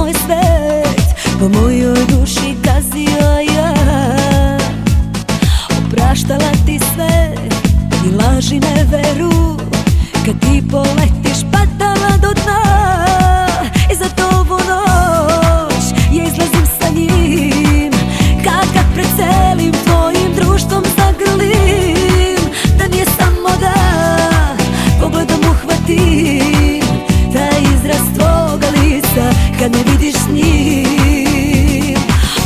moj svet, po mojoj duši gazio ja. Opraštala ti sve i laži neveru, kad ti poletiš padala do dna. I za ovu noć ja izlazim sa njim, kad pred celim tvojim društvom zagrlim. Da mi je samo da pogledom uhvatim taj izraz tvoga lica kad me vidiš s njim.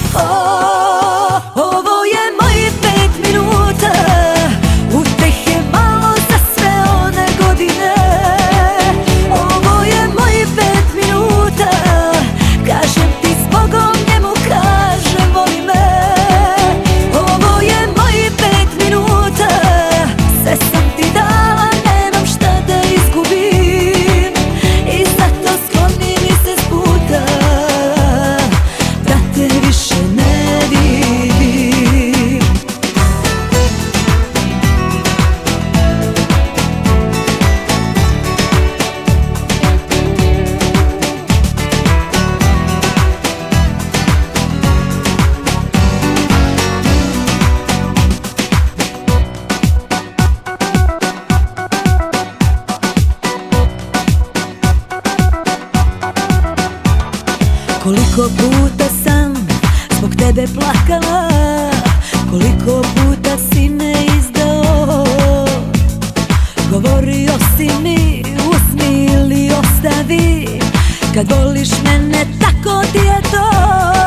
Ovo je mojih 5 minuta, utehe malo za sve one godine. Ovo je mojih 5 minuta, kažem ti s Bogom, njemu kažem voli me. Ovo je mojih 5 minuta, sve sam ti dala, nemam šta da izgubim. I zato skloni mi se s puta, da te više ne vidim. Koliko puta sam zbog tebe plakala, koliko puta si me izdao. Govorio si mi uzmi ili ostavi, kad voliš mene tako ti je to.